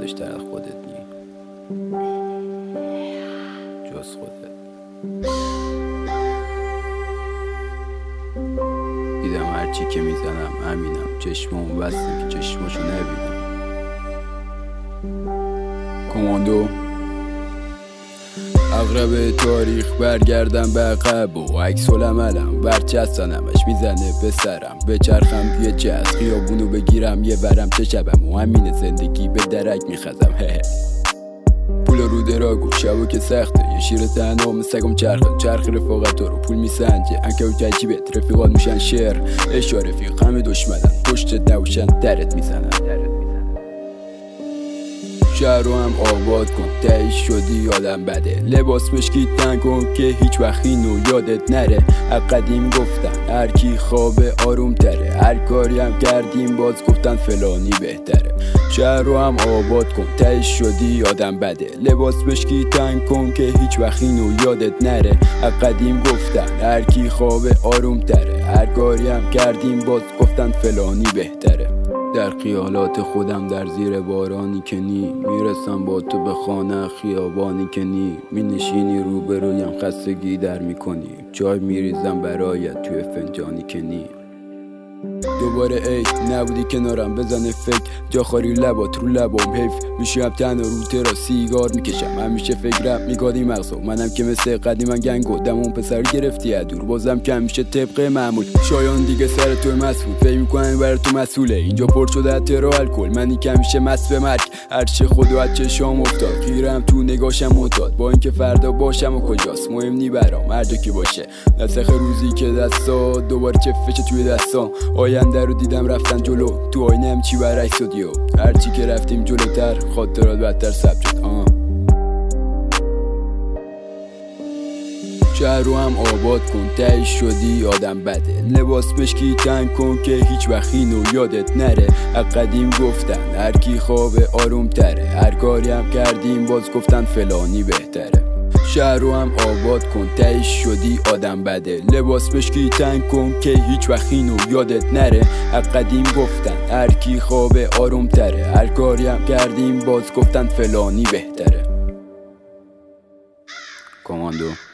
بیشتر از خودت نی جز خودت. دیدم هرچی که میزنم همینم، چشمام بسته که چشماشو نبینم. کماندو اغرب تاریخ برگردم به عقب و عکس العملم برچستنمش میزنه به سرم، به چرخم یه جز خیابونو بگیرم یه برم چه شبم و همین زندگی به درک میخزم. پول رو دراگو شبو که سخته، یه شیر تنها مثگم چرخ رفاقت رو پول میسنجه، انکه و کجیبت رفیقات میشن شعر اشا رفیق همه دشمنن پشتت نوشن درت میزنن. شهر رو هم آباد کن تهش شدی آدم بده، لباس مشکی تن کن که هیچ وقت اینو یادت نره. از قدیم گفتن هر کی خوابه آروم تره، هر کاری هم کردیم باز گفتن فلانی بهتره. شهر رو هم آباد کن تهش شدی آدم بده، لباس مشکی تن کن که هیچ وقت اینو یادت نره. از قدیم گفتن هر کی خوابه آروم تره، هر کاری هم کردیم باز گفتن فلانی بهتره. در خیالات خودم در زیر بارانی که نی، میرسم با تو به خانه خیابانی که نی، می نشینی روبرویم خستگی در میکنی، چای میریزم برایت توی فنجانی که نی. دوباره ای نبودی کنارم بزنه فکر، جاخاری لبات رو لبام حیف میشم تنها رو ترا سیگار میکشم، همیشه فکرم میگادی مغزو منم که مثل قدیم من گنگو دمون پسر گرفتی از دور بازم کم میشه طبق معمول. شایان دیگه سر تو مسئول فکر میکنن برای تو مسئوله، اینجا پر شده از ترا الکل منی که میشه مست به مرگ، هرچه خودو از چشام افتاد خیرم تو نگاشم معتاد، با اینکه فردا باشم و کجاست مهم نی برام هر جا که باشه. نسخ روزی که دستا دوباره چفشه توی دستام، آینده رو دیدم رفتن جلو تو آینه هم چی برعکس شد یو، هرچی که رفتیم جلوتر خاطرات بدتر ثبت شد. شهر رو هم آباد کن تهش شدی آدم بده، لباس مشکی تن کن که هیچ وقت اینو یادت نره. از قدیم گفتن هر کی خوابه آروم تره، هر کاری هم کردیم باز گفتن فلانی بهتره. شهر رو هم آباد کن تهش شدی آدم بده، لباس مشکی تن کن که هیچ وقت اینو یادت نره. از قدیم گفتن هر کی خوابه آروم تره، هر کاری هم کردیم باز گفتن فلانی بهتره. کماندو